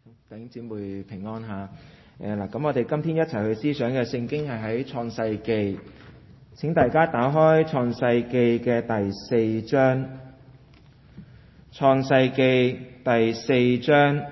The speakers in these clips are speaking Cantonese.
弟兄姊妹平安嚇。咁我哋今天一齊去思想嘅聖經係喺創世記，請大家打開創世記嘅第4章。創世記第4章。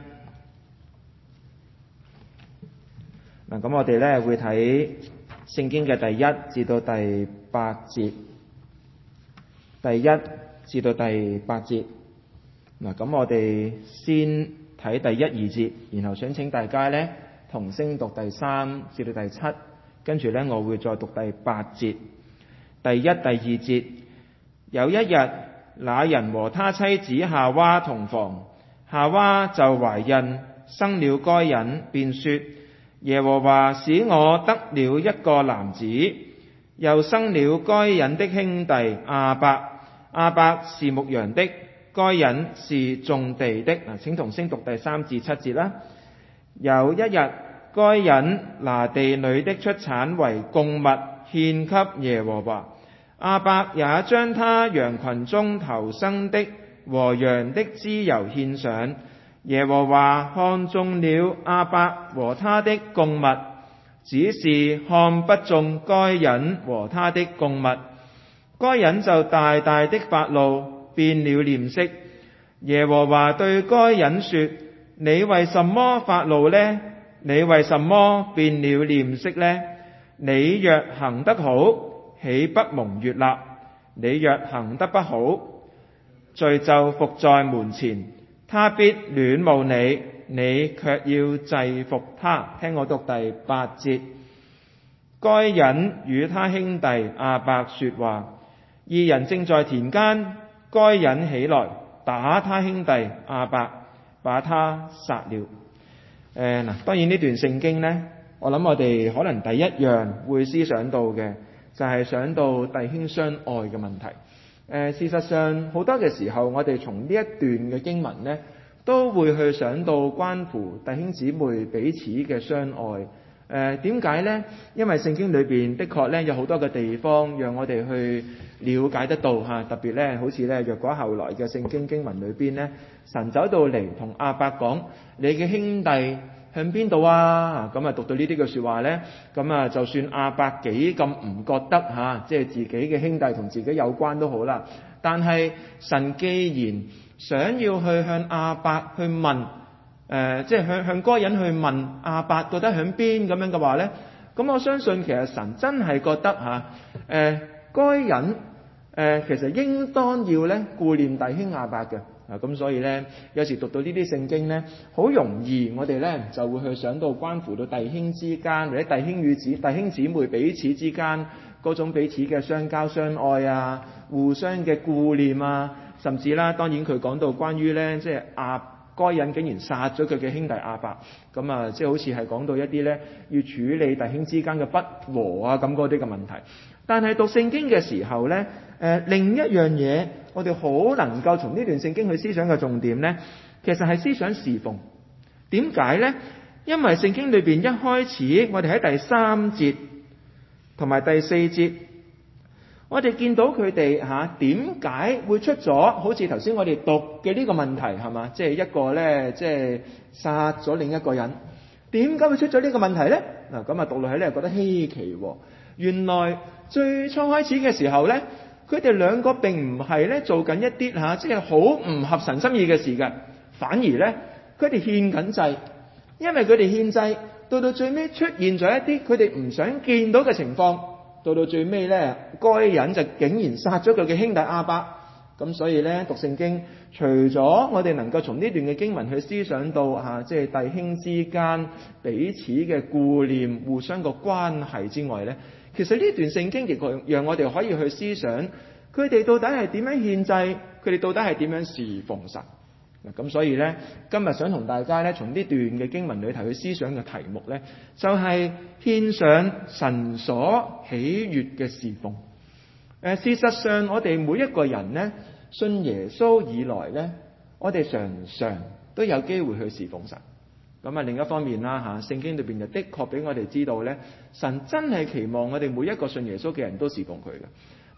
咁我哋咧會睇聖經嘅第1至到第8節，第1至到第8節。咁我哋先睇第1、2節，然後想請大家咧同聲讀第3至到第7，跟住咧我會再讀第8節。第1、第2節，有一日，那人和他妻子夏娃同房，夏娃就懷孕，生了該隱，便說：耶和華使我得了一個男子。又生了該隱的兄弟亞伯，亞伯是牧羊的，該隱是種地的。請同聲讀第3至7節啦。有一日，該隱拿地裏的出產為供物獻給耶和華，亞伯也將他羊群中頭生的和羊的脂油獻上。耶和華看中了亞伯和他的供物，只是看不中該隱和他的供物。該隱就大大的發怒，變了臉色。耶和華對該隱說：你為什麼發怒呢？你為什麼變了臉色呢？你若行得好，豈不蒙悅納？你若行得不好，罪就伏在門前，他必戀慕你，你卻要制服他。聽我讀第8節。該隱與他兄弟亞伯說話，二人正在田間，該隱起來打他兄弟亞伯，把他殺了。當然呢段聖經呢，我諗我哋可能第一樣會思想到嘅就係想到弟兄相愛嘅問題。事實上好多嘅時候，我哋從呢一段嘅經文呢，都會去想到關乎弟兄姊妹彼此嘅相愛。點解呢？因為聖經裏邊的確呢，有好多嘅地方讓我哋去了解得到嚇，特別呢，好似呢，若果後來嘅聖經經文裏邊呢，神走到嚟同亞伯講：你嘅兄弟向邊度啊？咁讀到呢啲嘅説話呢，咁就算亞伯幾咁唔覺得嚇，即係自己嘅兄弟同自己有關都好啦。但係神既然想要去向亞伯去問，即係向該隱去問亞伯到底響邊咁樣嘅話呢，咁我相信其實神真係覺得嚇，該隱其實應當要咧顧念弟兄亞伯嘅。咁所以呢，有時讀到呢啲聖經呢，好容易我哋呢就會去想到關乎到弟兄之間，或者弟兄姊妹彼此之間嗰種彼此嘅相交相愛啊，互相嘅顧念啊，甚至啦，當然佢講到關於呢，即係該隱竟然殺咗佢嘅兄弟亞伯，咁即係好似係講到一啲呢要處理弟兄之間嘅不和啊，咁嗰啲嘅問題。但係讀聖經嘅時候呢，另一樣嘢我哋好能夠從呢段聖經去思想嘅重點呢，其實係思想侍奉。點解呢？因為聖經裏邊一開始，我哋喺第3節同埋第4節，我哋見到佢哋點解會出咗好似頭先我哋讀嘅呢個問題係嘛？即係一個呢，即係殺咗另一個人，點解會出咗呢個問題呢？咁讀落去呢，覺得稀奇喎。原來最初開始嘅時候呢，佢哋兩個並唔係呢做緊一啲即係好唔合神心意嘅事嘅，反而呢，佢哋獻緊祭，因為佢哋獻祭到最尾出現咗一啲佢哋唔想見到嘅情況，到最尾呢，該隱就竟然殺咗佢嘅兄弟亞伯。咁所以呢，讀聖經除咗我哋能夠從呢段嘅經文去思想到即係弟兄之間彼此嘅顧念、互相個關係之外呢，其實呢段聖經亦讓我哋可以去思想佢哋到底係點樣獻祭，佢哋到底係點樣侍奉神。咁所以呢，今日想同大家呢，從呢段嘅經文裏頭去思想嘅題目呢，就係獻上神所喜悅嘅侍奉。事實上我哋每一個人呢，信耶穌以來呢，我哋常常都有機會去侍奉神。咁另一方面啦聖經裏邊就的確俾我哋知道呢，神真係期望我哋每一個信耶穌嘅人都侍奉佢嘅。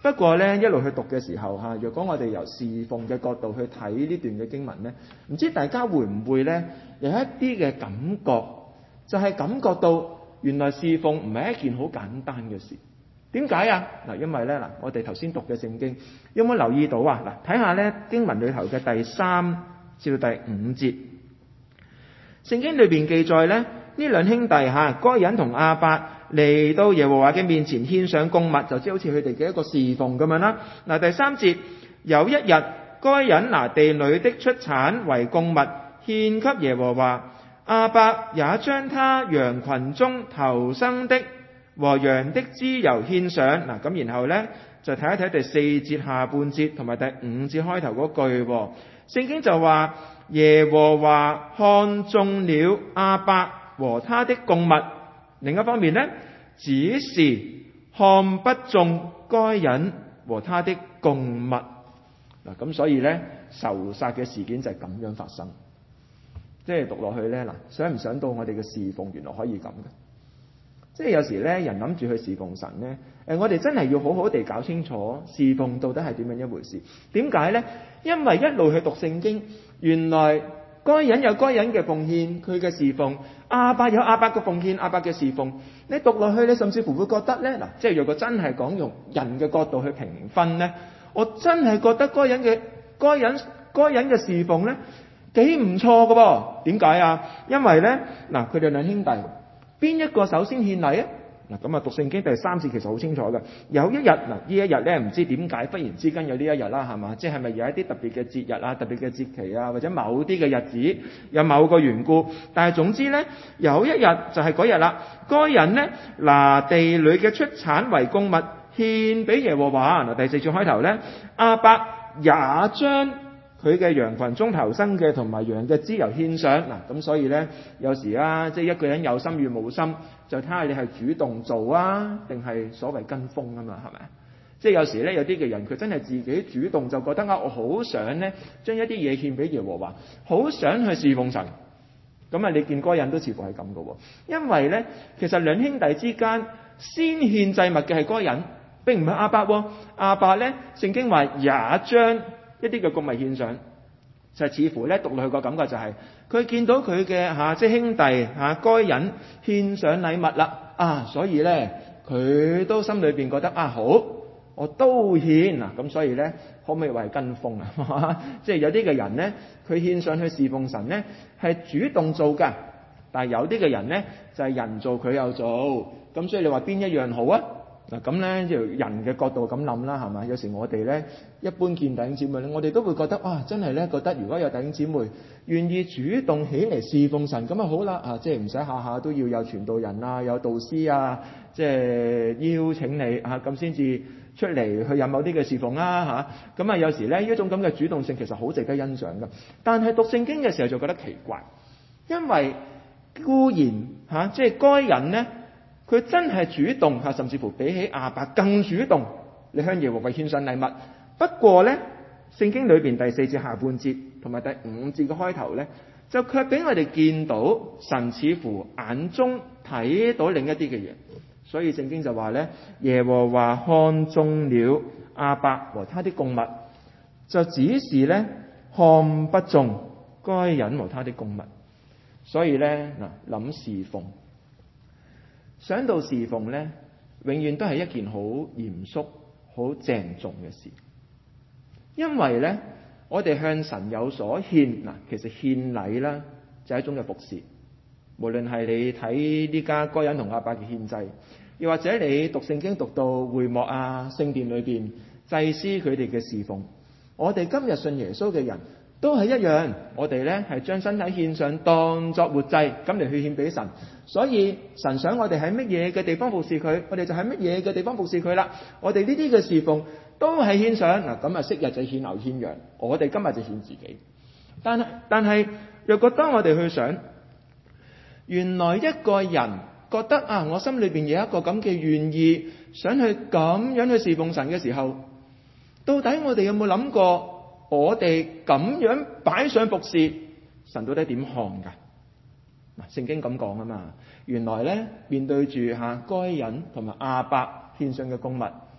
不過咧，一路去讀嘅時候嚇，若果我哋由侍奉嘅角度去睇呢段嘅經文咧，唔知大家會唔會咧有一啲嘅感覺，就係感覺到原來侍奉唔係一件好簡單嘅事。點解啊？嗱，因為咧嗱，我哋頭先讀嘅聖經有冇留意到啊？嗱，睇下咧經文裏頭嘅第3至到第5節，聖經裏邊記載咧，呢兩兄弟該隱同亞伯嚟到耶和華嘅面前獻上供物，就即係好似佢哋嘅一個侍奉咁樣啦。嗱，第3節，有一日該隱拿地裏的出產為供物獻給耶和華，亞伯也將他羊群中頭生的和羊的脂油獻上。嗱，咁然後呢，就睇一睇第4節下半節同埋第5節開頭嗰句，聖經就話耶和華看中了亞伯和他的供物。另一方面呢，只是看不中該隱和他的供物。嗱，咁所以呢，仇殺嘅事件就係咁樣發生。即係讀落去呢，嗱，想唔想到我哋嘅侍奉原來可以咁嘅？即係有時咧，人諗住去侍奉神咧，我哋真係要好好地搞清楚侍奉到底係點樣一回事。點解咧？因為一路去讀聖經，原來該隱有該隱嘅奉獻，佢嘅侍奉；亞伯有亞伯嘅奉獻，亞伯嘅侍奉。你讀落去，你甚至乎會覺得咧，嗱，即係如果真係講用人嘅角度去評分咧，我真係覺得該隱嘅侍奉咧幾唔錯㗎噃。點解啊？因為咧，嗱，佢哋兩兄弟。邊一個首先獻禮啊？嗱，咁啊讀聖經第3節其實好清楚嘅。有一日，嗱，呢一日咧唔知點解忽然之間有呢一日啦，係嘛？即係咪有一啲特別嘅節日啊、特別嘅節期啊，或者某啲嘅日子有某個緣故？但係總之咧，有一日就係嗰日啦。該隱咧拿地裏嘅出產為供物獻俾耶和華。嗱，第4節開頭咧，亞伯也將佢嘅羊群中頭生嘅同埋羊嘅脂油獻上。嗱，咁所以咧，有時啊，即係一個人有心與冇心，就睇下你係主動做啊，定係所謂跟風啊嘛，係咪？即係有時咧，有啲嘅人佢真係自己主動就覺得啊，我好想咧將一啲嘢獻俾耶和華，好想去侍奉神。咁啊，你見該隱都似乎係咁嘅喎，因為咧，其實兩兄弟之間先獻祭物嘅係該隱，並唔係亞伯喎。亞伯咧，聖經話也將一啲嘅供物獻上，就似乎咧讀落去個感覺就係佢見到佢嘅即係兄弟該隱獻上禮物啦，所以咧佢都心裏邊覺得好，我都獻嗱，咁所以咧可唔可以話係跟風啊？即係有啲嘅人咧，佢獻上去侍奉神咧係主動做㗎，但係有啲嘅人咧就係人做佢又做，咁所以你話邊一樣好啊？嗱，咁咧就人嘅角度咁諗啦，係嘛？有時我哋咧一般見弟兄姊妹咧，我哋都會覺得真係咧覺得如果有弟兄姊妹願意主動起嚟侍奉神，咁啊好啦，即係唔使下下都要有傳道人啊，有導師啊，即係邀請你咁先至出嚟去有某啲嘅侍奉啦嚇。咁有時咧呢一種咁嘅主動性其實好值得欣賞㗎。但係讀聖經嘅時候就覺得奇怪，因為固然即係該隱咧。佢真係主動甚至乎比起亞伯更主動，你向耶和華獻上禮物。不過呢，聖經裏邊第4節下半節同埋第5節嘅開頭呢，就卻俾我哋見到神似乎眼中睇到另一啲嘅嘢。所以聖經就話呢，耶和華看中了亞伯和他的供物，就只是呢看不中該隱和他的供物。所以呢，諗侍奉。想到侍奉呢，永遠都係一件好嚴肅、好鄭重嘅事。因為呢，我哋向神有所獻，其實獻禮啦，就係一種嘅服侍。無論係你睇呢家該隱同亞伯嘅獻祭，又或者你讀聖經讀到會幕聖殿裏邊祭司佢哋嘅侍奉，我哋今日信耶穌嘅人都係一樣。我哋呢係將身體獻上，當作活祭咁嚟去獻俾神。所以神想我哋喺乜嘢嘅地方服侍佢，我哋就喺乜嘢嘅地方服侍佢啦。我哋呢啲嘅侍奉都係獻上咁昔日就獻牛獻羊，我哋今日就獻自己。但係若果當我哋去想，原來一個人覺得我心裏邊有一個咁嘅願意，想去咁樣去侍奉神嘅時候，到底我哋有冇諗過，我哋咁樣擺上服侍神到底點看噶？聖經咁講啊嘛，原來咧面對住該隱同埋亞伯獻上嘅供物，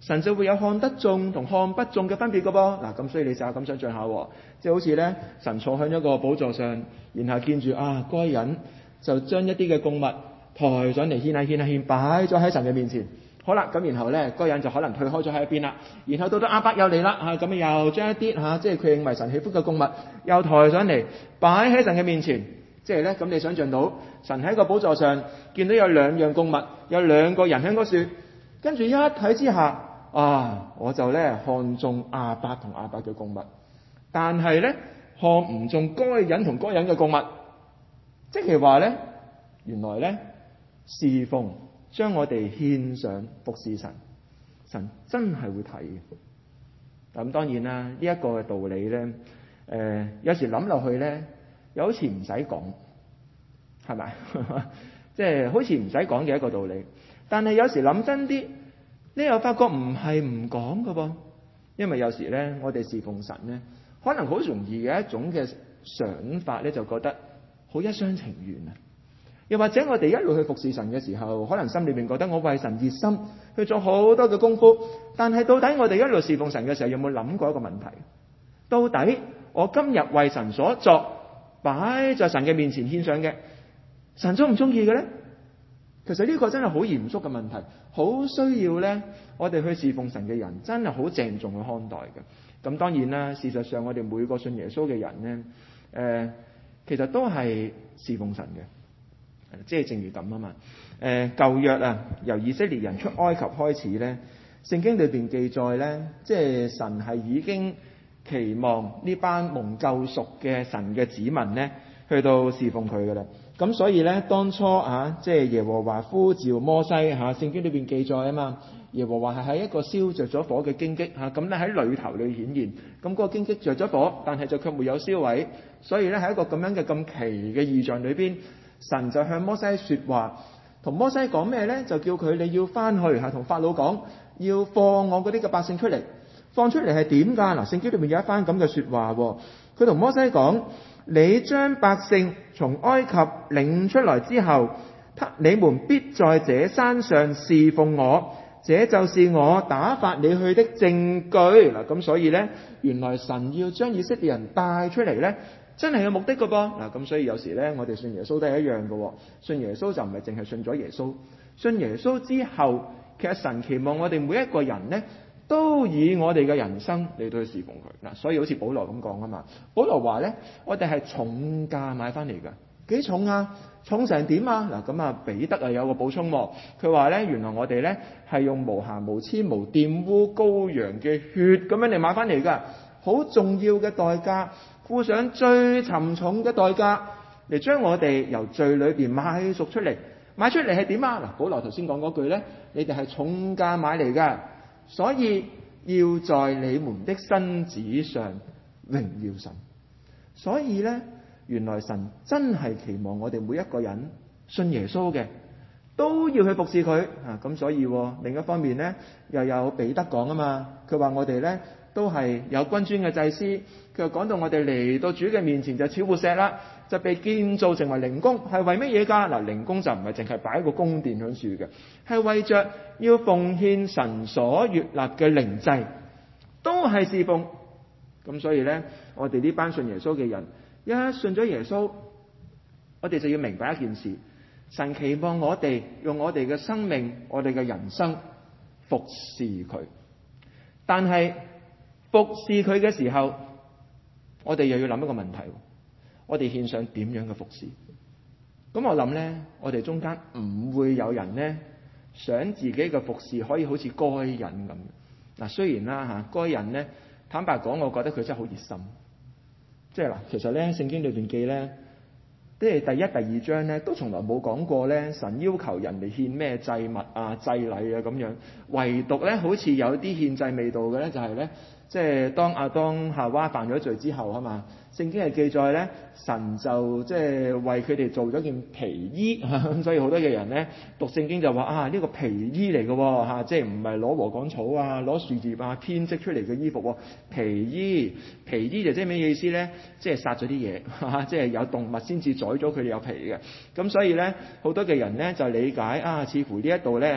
神就會有看得中同看不中嘅分別㗎噃。嗱，咁所以你試下咁想象下，即係好似咧神坐喺一個寶座上，然後見住嗰個人就將一啲嘅供物抬上嚟獻，擺咗喺神嘅面前。好啦，咁然後咧嗰個人就可能退開咗喺一邊啦。然後到咗亞伯又嚟啦，咁又將一啲即係佢認為神喜歡嘅供物又抬上嚟擺喺神嘅面前。即係咧咁你想象到神喺個寶座上見到有兩樣供物，有兩個人喺嗰處，跟住一睇之下我就咧看中亞伯同亞伯嘅供物，但係咧看唔中該人同該人嘅供物。即係話咧，原來咧侍奉將我哋獻上服侍神，神真係會睇嘅。咁當然啦，呢一個嘅道理咧，有時諗落去咧，又好似唔使講，係咪？即係好似唔使講嘅一個道理。但係有時諗真啲，你又發覺唔係唔講㗎噃。因為有時咧，我哋侍奉神咧，可能好容易嘅一種嘅想法咧，就覺得好一廂情願啊。又或者我哋一路去服侍神嘅時候，可能心裏面覺得我為神熱心，去做好多嘅功夫。但係到底我哋一路侍奉神嘅時候，有冇諗過一個問題？到底我今日為神所作，擺在神嘅面前獻上嘅，神中唔中意嘅咧？其實呢個真係好嚴肅嘅問題，好需要咧我哋去侍奉神嘅人真係好鄭重去看待嘅。咁當然啦，事實上我哋每個信耶穌嘅人咧，其實都係侍奉神嘅。即係正如咁啊嘛。舊約由以色列人出埃及開始咧，聖經裏邊記載咧，即係神係已經期望呢班蒙救贖嘅神嘅子民咧，去到侍奉佢噶啦。咁所以咧，當初即係耶和華呼召摩西聖經裏邊記載啊嘛，耶和華係喺一個燒着咗火嘅荊棘咁咧喺裏頭裏顯現。咁嗰個荊棘着咗火，但係就卻沒有燒毀。所以咧喺一個咁樣嘅咁奇嘅異象裏邊，神就向摩西說話，同摩西講咩咧？就叫佢你要翻去同法老講，要放我嗰啲嘅百姓出嚟。放出嚟係點噶？嗱，聖經裏面有一番咁嘅說話。佢同摩西講：你將百姓從埃及領出來之後，你們必在這山上侍奉我，這就是我打發你去的證據。嗱，咁所以咧，原來神要將以色列人帶出嚟咧，真係有目的㗎噃。嗱，咁所以有時咧，我哋信耶穌都係一樣嘅。信耶穌就唔係淨係信咗耶穌，信耶穌之後，其實神期望我哋每一個人咧，都以我哋嘅人生嚟到去侍奉佢。嗱，所以好似保羅咁講啊嘛。保羅話咧，我哋係重價買翻嚟㗎。幾重啊？重成點啊？嗱，咁彼得有個補充，佢話咧，原來我哋咧係用無瑕無疵無玷污羔羊嘅血咁樣嚟買翻嚟㗎，好重要嘅代價，付上最沉重嘅代價嚟將我哋由罪裏邊買贖出嚟。買出嚟係點啊？嗱，保羅頭先講嗰句咧，你哋係重價買嚟㗎，所以要在你們的身子上榮耀神。所以咧，原來神真係期望我哋每一個人信耶穌嘅都要去服侍佢咁所以另一方面咧，又有彼得講啊嘛，佢話我哋咧都係有君尊嘅祭司。佢又講到我哋嚟到主嘅面前就似活石啦，就被建造成為靈宮，係為乜嘢㗎？嗱，靈宮就唔係淨係擺個宮殿喺處嘅，係為着要奉獻神所悅納嘅靈祭，都係侍奉。咁所以咧，我哋呢班信耶穌嘅人，一信咗耶穌，我哋就要明白一件事，神期望我哋用我哋嘅生命，我哋嘅人生服侍佢。但係服侍佢嘅時候，我哋又要諗一個問題，我哋獻上點樣嘅服侍？咁我諗咧，我哋中間唔會有人咧想自己嘅服侍可以好似該隱咁。嗱，雖然啦該隱咧，坦白講，我覺得佢真係好熱心。即係嗱，其實咧聖經裏邊記咧，即係第一、第二章咧，都從來冇講過咧神要求人哋獻咩祭物啊、祭禮啊咁樣。唯獨咧，好似有啲獻祭味道嘅咧，就係咧，即係當亞當夏娃犯咗罪之後啊嘛，聖經係記載咧，神就即係為佢哋做咗件皮衣咁，所以好多嘅人咧讀聖經就話呢個皮衣嚟嘅即係唔係攞禾稈草啊、攞樹葉啊編織出嚟嘅衣服皮衣就即係咩意思咧？即係殺咗啲嘢即係有動物先至宰咗佢哋有皮嘅。咁所以咧，好多嘅人咧就理解似乎呢一度咧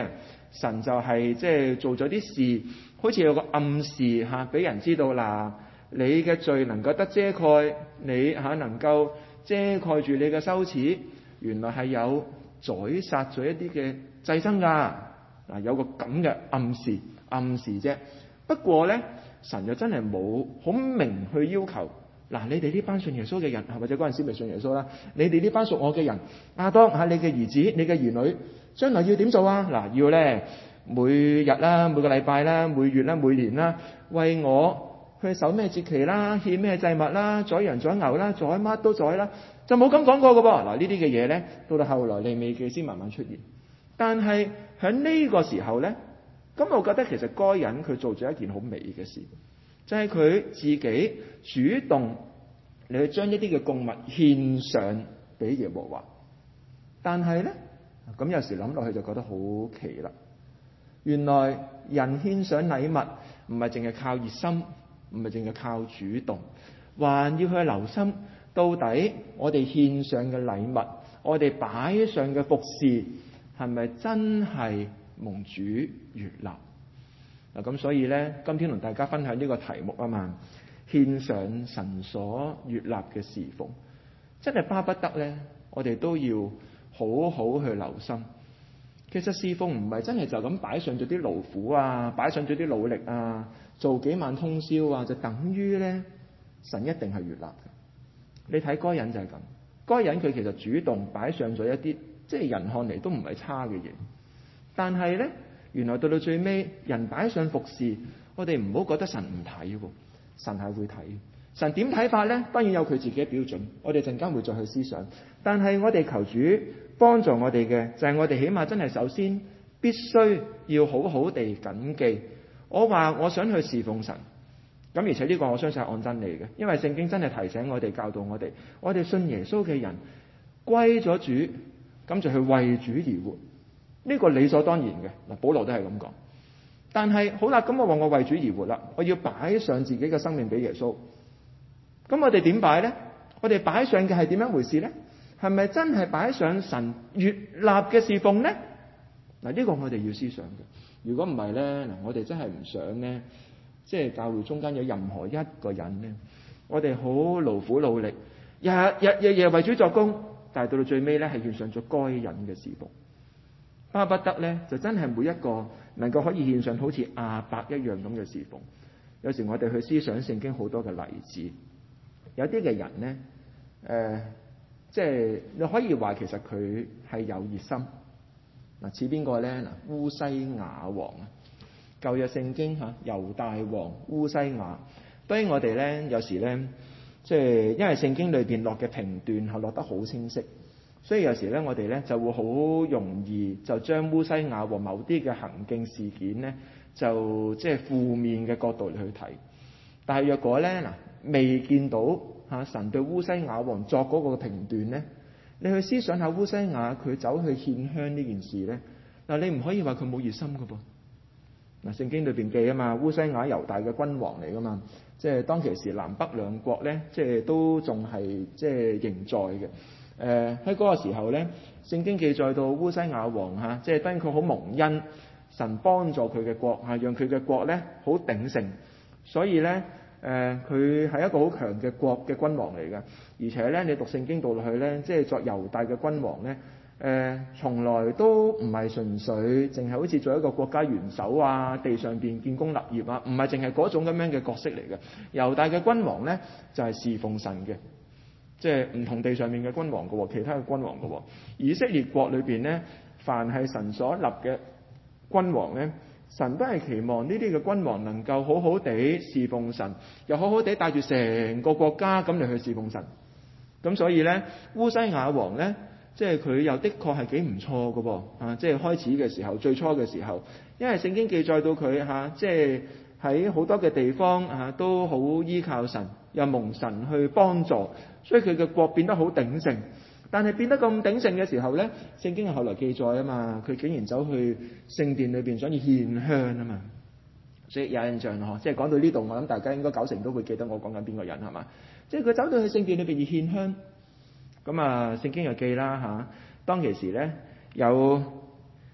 神就係即係做咗啲事，好似有個暗示嚇，俾人知道嗱，你嘅罪能夠得遮蓋，你能夠遮蓋住你嘅羞恥，原來係有宰殺咗一啲嘅祭牲㗎嗱，有個咁嘅暗示啫。不過咧，神就真係冇好明去要求嗱，你哋呢班信耶穌嘅人，或者嗰陣時未信耶穌啦，你哋呢班屬我嘅人，亞當你嘅兒子、你嘅兒女，將來要點做啊？嗱，要咧每日啦、每個禮拜啦、每月啦、每年啦，為我去守咩節期啦、獻咩祭物啦、宰羊宰牛啦、宰乜都宰啦，就冇咁講過嘅噃。嗱，呢啲嘅嘢咧，到後來利未記先慢慢出現。但係喺呢個時候咧，咁我覺得其實該隱佢做咗一件好美嘅事。就係佢自己主動嚟去將一啲嘅供物獻上俾耶和華，但係咧咁有時諗落去就覺得好奇啦。原來人獻上禮物唔係淨係靠熱心，唔係淨係靠主動，還要去留心到底我哋獻上嘅禮物，我哋擺上嘅服侍係咪真係蒙主悅納？咁所以咧，今天同大家分享呢個題目啊嘛，獻上神所悅納嘅侍奉，真係巴不得咧，我哋都要好好去留心。其實侍奉唔係真係就咁擺上咗啲勞苦啊，擺上咗啲努力啊，做幾晚通宵啊，就等於咧神一定係悅納嘅。你睇該隱就係咁，該隱佢其實主動擺上咗一啲即係人看嚟都唔係差嘅嘢，但係咧。原來到最尾，人擺上服侍，我哋唔好覺得神唔睇喎，神係會睇。神點睇法呢？當然有佢自己嘅標準，我哋陣間會再去思想。但係我哋求主幫助我哋嘅，就係我哋起碼真係首先必須要好好地謹記。我話我想去侍奉神，咁而且呢個我相信係按真理嘅，因為聖經真係提醒我哋、教導我哋信耶穌嘅人歸咗主，咁就去為主而活。呢個理所當然嘅嗱，保羅都係咁講。但係好啦，咁我話我為主而活啦，我要擺上自己嘅生命俾耶穌。咁我哋點擺呢？我哋擺上嘅係點樣回事呢？係咪真係擺上神悅納嘅侍奉呢？嗱，呢個我哋要思想嘅。如果唔係呢，嗱，我哋真係唔想呢，即係教會中間有任何一個人呢，我哋好勞苦努力，日日夜為主作工，但係到最尾呢，係獻上咗該隱嘅侍奉。巴不得咧，就真係每一個能夠可以獻上好似亞伯一樣咁嘅侍奉。有時我哋去思想聖經好多嘅例子，有啲嘅人咧，即係你可以話其實佢係有熱心。嗱，似邊個咧？嗱，烏西雅王啊，舊約聖經嚇猶大王烏西雅。當然我哋咧有時咧，即係因為聖經裏邊落嘅評斷係落得好清晰。所以有時咧，我哋咧就會好容易就將烏西雅和某啲嘅行徑事件咧，就即係負面嘅角度嚟去睇。但係若果咧未見到神對烏西雅王作嗰個評斷咧，你去思想下烏西雅佢走去獻香呢件事咧，你唔可以話佢冇熱心噶噃。聖經裏邊記啊嘛，烏西雅猶大嘅君王嚟噶嘛，即係當其時南北兩國咧，即係都仲係即係仍在嘅。喺嗰個時候咧，聖經記載到烏西雅王即係當佢好蒙恩，神幫助佢嘅國讓佢嘅國咧好鼎盛，所以咧佢係一個好強嘅國嘅君王嚟嘅。而且咧，你讀聖經讀落去咧，即係作猶大嘅君王咧，從來都唔係純粹淨係好似做一個國家元首啊，地上邊建功立業啊，唔係淨係嗰種咁樣嘅角色嚟嘅。猶大嘅君王咧就係侍奉神嘅。即係唔同地上面嘅君王嘅喎，其他嘅君王嘅喎。以色列國裏邊咧，凡係神所立嘅君王咧，神都係期望呢啲嘅君王能夠好好地侍奉神，又好好地帶住成個國家咁嚟去侍奉神。咁所以咧，烏西雅王咧，即係佢又的確係幾唔錯嘅喎。即係開始嘅時候，最初嘅時候，因為聖經記載到佢即係喺好多嘅地方都好依靠神，又蒙神去幫助。所以佢嘅國變得好鼎盛，但係變得咁鼎盛嘅時候咧，聖經係後來記載啊嘛，佢竟然走去聖殿裏邊想要獻香啊嘛，所以有印象咯。即係講到呢度，我諗大家應該90%都會記得我講緊邊個人係嘛？即係佢走到去聖殿裏邊要獻香，咁聖經又記啦當其時咧有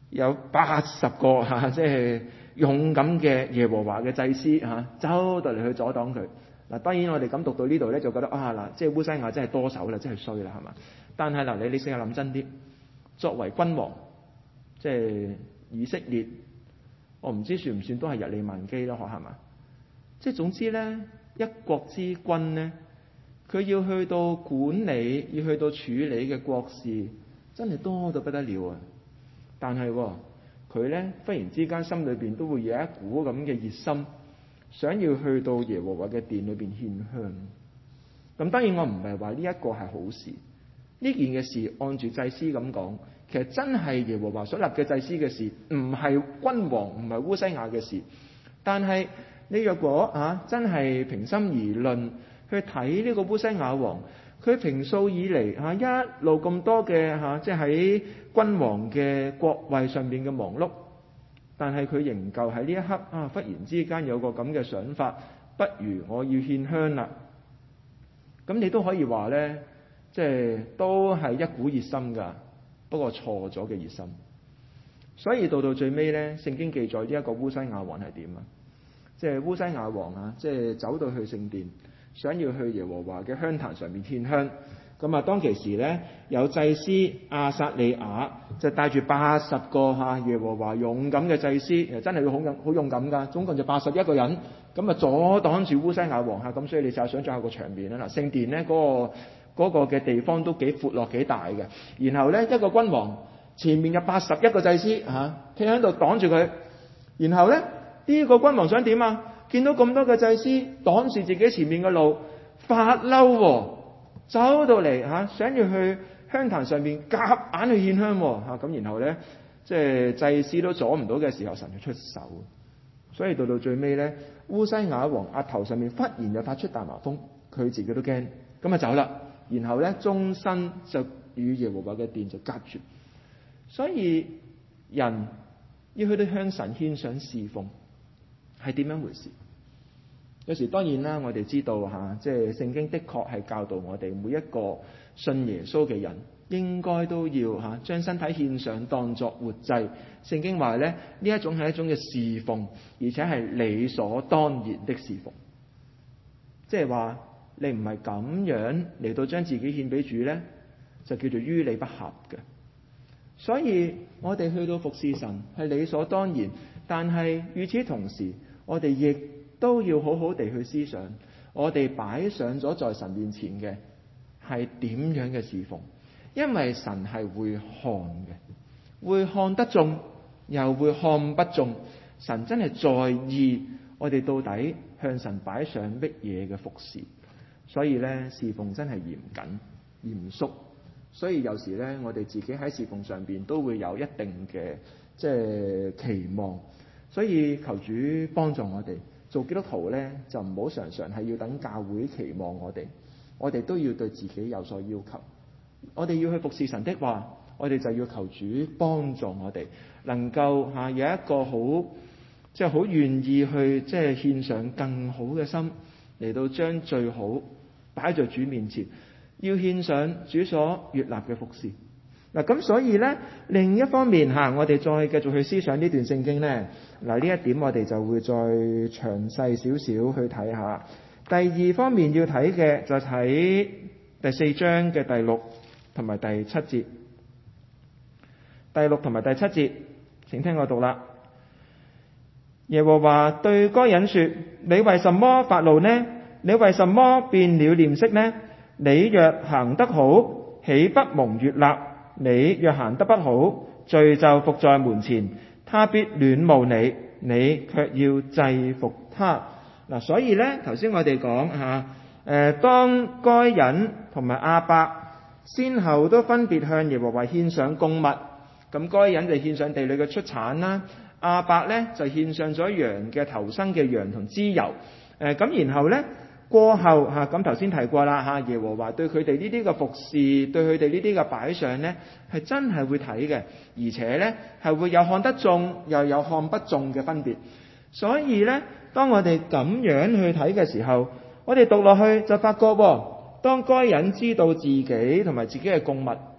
有80個即係勇敢嘅耶和華嘅祭司走到嚟去阻擋佢。嗱，當然我哋咁讀到呢度咧，就覺得即係烏西亞真係多手啦，真係衰啦，係嘛？但係你試下諗真啲，作為君王，即係以色列，我唔知算唔算都係日理萬機咯，係嘛？即係總之咧，一國之君咧，佢要去到管理，要去到處理嘅國事，真係多到不得了啊！但係佢咧忽然之間心裏邊都會有一股咁嘅熱心，想要去到耶和華嘅殿裏邊獻香。咁當然我唔係話呢一個係好事，呢件嘅事按住祭司咁講，其實真係耶和華所立嘅祭司嘅事，唔係君王，唔係烏西亞嘅事。但係你若果真係平心而論去睇呢個烏西亞王，佢平素以嚟一路咁多嘅即係喺君王嘅國位上面嘅忙碌，但係佢仍舊喺呢一刻忽然之間有個咁嘅想法，不如我要獻香啦。咁你都可以話呢，即係都係一股熱心㗎，不過錯咗嘅熱心。所以到最尾呢，聖經記載呢一個烏西亞王係點啊？即係烏西亞王即係走到去聖殿，想要去耶和華嘅香壇上面獻香。咁當其時呢，有祭司亞撒利雅就帶住80個耶和華勇敢嘅祭司，真係好勇敢㗎，總共就81個人，咁阻擋住烏西亞王。咁所以你就想象下個場面啦。嗱，聖殿呢嗰個嘅地方都幾闊落幾大嘅，然後呢，一個君王前面有81個祭司企喺度擋住佢，然後呢，呢個君王想點啊？見到咁多嘅祭司擋住自己前面嘅路，發嬲走到嚟想要去香壇上面夾硬去獻香咁，然後呢，即係祭司都阻唔到嘅時候，神就出手。所以到最尾呢，烏西雅王額頭上面忽然就發出大麻風，佢自己都驚，咁走啦。然後呢，終身就與耶和華嘅殿就隔絕。所以人要去到向神獻上侍奉係點樣回事？有時當然啦，我哋知道即係聖經的確係教導我哋每一個信耶穌嘅人應該都要將身體獻上當作活祭。聖經話咧，呢一種係一種嘅侍奉，而且係理所當然的侍奉。即係話你唔係咁樣嚟到將自己獻俾主咧，就叫做於理不合嘅。所以我哋去到服侍神係理所當然，但係與此同時，我哋亦都要好好地去思想，我哋擺上咗在神面前嘅係點樣嘅侍奉，因為神係會看嘅，會看得中，又會看不中。神真係在意我哋到底向神擺上乜嘢嘅服侍，所以咧侍奉真係嚴謹、嚴肅。所以有時咧，我哋自己喺侍奉上邊都會有一定嘅即係期望。所以求主幫助我哋做基督徒咧，就唔好常常係要等教會期望我哋都要對自己有所要求。我哋要去服侍神的話，我哋就要求主幫助我哋，能夠有一個好願意去即係獻上更好嘅心嚟到將最好擺在主面前，要獻上主所悅納嘅服侍。嗱，咁所以咧，另一方面我哋再繼續去思想呢段聖經咧。嗱，呢一點我哋就會再詳細少少去睇下。第二方面要睇嘅就睇第4章嘅第6同埋第7節。第6同埋第7節，請聽我讀啦。耶和華對該人說：你為什麼發怒呢？你為什麼變了臉色呢？你若行得好，豈不蒙悅納？你若行得不好，罪就伏在門前，他必戀慕你，你卻要制服他。嗱，所以咧，頭先我哋講當該隱同埋亞伯先後都分別向耶和華獻上供物，咁該隱就獻上地裏嘅出產啦，亞伯咧就獻上咗羊嘅頭生嘅羊同脂油。咁然後咧過後咁頭先提過啦，耶和華對佢哋呢啲嘅服侍，對佢哋呢啲嘅擺上咧，係真係會睇嘅，而且咧係會有看得中又有看不中嘅分別。所以咧，當我哋咁樣去睇嘅時候，我哋讀落去就發覺，當該人知道自己同埋自己嘅供物不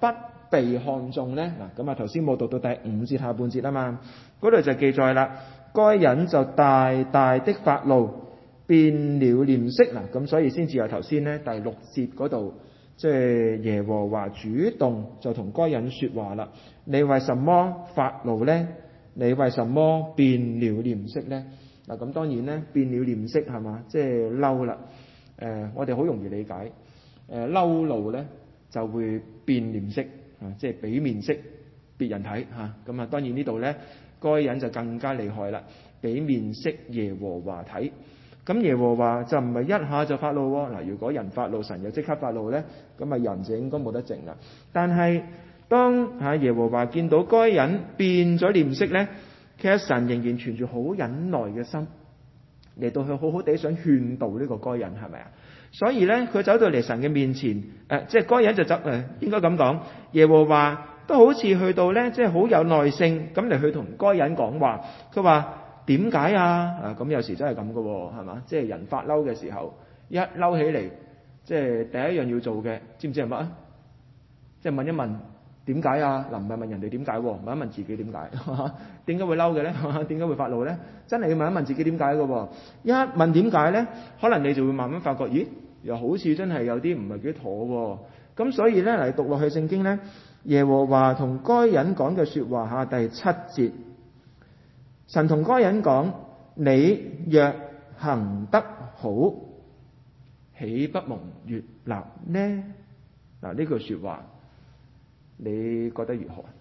被看中呢？嗱，咁啊頭先冇讀到第5節下半節啊嘛，嗰度就記載啦，該人就大大的發怒，變了臉色。嗱，咁所以先至有頭先呢第6節嗰度，即係耶和華主動就同該人說話啦。你為什麼發怒呢？你為什麼變了臉色呢？嗱，咁當然咧，變了臉色係嘛，即係嬲啦。我哋好容易理解，嬲怒咧就會變臉色，即係俾面色別人睇嚇。咁啊，當然呢度咧，該人就更加厲害啦，俾面色耶和華睇。咁耶和華就唔係一下就發怒喎。嗱，如果人發怒，神就即刻發怒咧，咁啊人就應該冇得靜啦。但係當耶和華見到該人變咗臉色咧，其實神仍然存住好忍耐嘅心嚟到去好好地想勸導呢個該人，係咪啊？所以咧，佢走到嚟神嘅面前，即係該人就應該咁講，耶和華都好似去到咧，即係好有耐性咁嚟去同該人講話。佢話點解啊？咁有時真係咁噶喎，係嘛？即係人發嬲嘅時候，一嬲起嚟，即係第一樣要做嘅，知唔知係乜啊？即係問一問。點解啊？嗱，唔係問人哋點解，問一問自己點解？點解會嬲嘅咧？點解會發怒咧？真係要問一問自己點解嘅。一問點解咧，可能你就會慢慢發覺，咦，又好似真係有啲唔係幾妥。咁所以咧，嚟讀落去聖經咧，耶和華同該人講嘅說話下第7節，神同該人講：你若行得好，豈不蒙悅納呢？嗱，呢句說話。你覺得如何？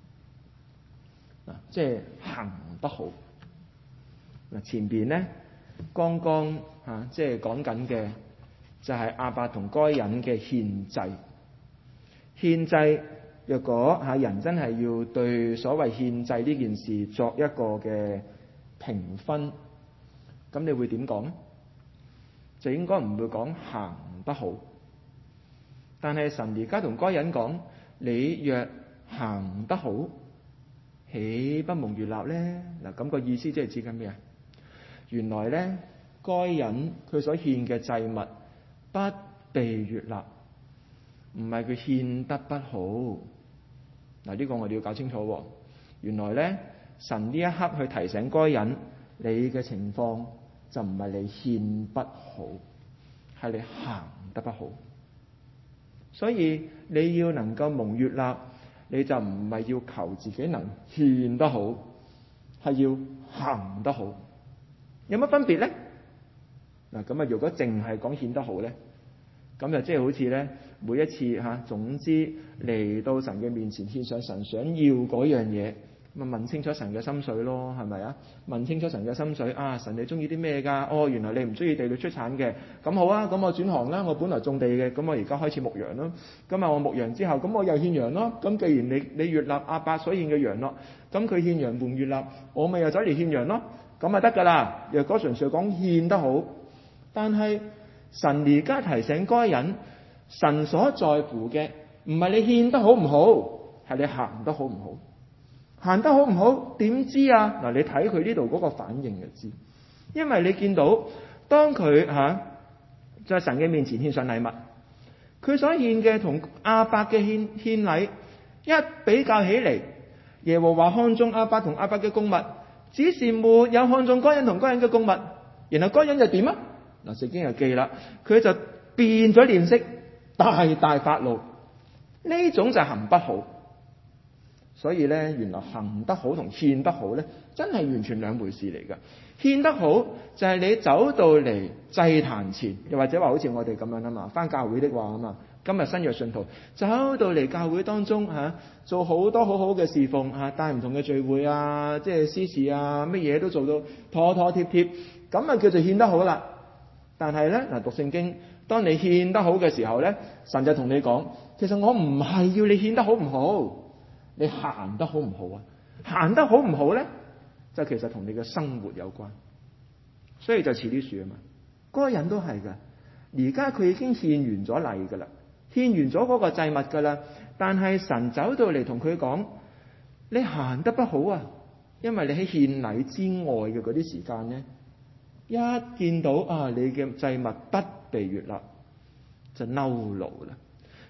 即係行得好。前邊咧剛剛即係講緊嘅就係亞伯同該人嘅獻祭。獻祭若果人真係要對所謂獻祭呢件事作一個嘅評分，咁你會點講咧？就應該唔會講行得好。但係神而家同該人講。你若行得好，豈不蒙悅納呢？嗱，咁個意思即係指緊咩啊？原來咧，該人佢所獻嘅祭物不被悅納，唔係佢獻得不好。嗱，呢個我哋要搞清楚。原來咧，神呢一刻去提醒該人，你嘅情況就唔係你獻不好，係你行得不好。所以你要能夠蒙悅納，你就唔係要求自己能獻得好，係要行得好。有乜分別咧？嗱，咁啊，如果淨係講獻得好咧，咁就即係好似咧，每一次總之嚟到神嘅面前獻上神想要嗰樣嘢，咁啊問清楚神嘅心水咯，係咪啊？問清楚神嘅心水啊！神你中意啲咩㗎？哦，原來你唔中意地裏出產嘅，咁好啊！咁我轉行啦，我本來種地嘅，咁我而家開始牧羊咯。咁啊，我牧羊之後，咁我又獻羊咯。咁既然你悅納亞伯所獻嘅羊咯，咁佢獻羊蒙悅納，我咪又走嚟獻羊咯，咁咪得㗎啦。若果純粹講獻得好，但係神而家提醒該人，神所在乎嘅唔係你獻得好唔好，係你行得好唔好。行得好唔好？點知啊？嗱，你睇佢呢度嗰個反應就知，因為你見到當佢在神嘅面前獻上禮物，佢所獻嘅同亞伯嘅獻禮一比較起嚟，耶和華看中亞伯同亞伯嘅供物，只是沒有看中該人同該人嘅供物。然後該人就點啊？嗱，聖經就記啦，佢就變咗臉色，大大發怒。呢種就行不好。所以咧，原來行得好同獻得好咧，真係完全兩回事嚟噶。獻得好就係你走到嚟祭壇前，又或者話好似我哋咁樣啊嘛，返教會的話啊嘛，今日新約信徒走到嚟教會當中做好多好好嘅侍奉帶唔同嘅聚會啊，即係司事啊，乜嘢都做到妥妥貼貼，咁啊叫做獻得好啦。但係咧，嗱，讀聖經，當你獻得好嘅時候咧，神就同你講，其實我唔係要你獻得好唔好。你行得好唔好啊？行得好唔好咧，就其實同你嘅生活有關。所以就似啲樹啊嘛，嗰個人都係噶。而家佢已經獻完咗禮噶啦，獻完咗嗰個祭物噶啦。但係神走到嚟同佢講，你行得不好啊，因為你喺獻禮之外嘅嗰啲時間咧，一見到你嘅祭物不被悅納，就嬲怒啦。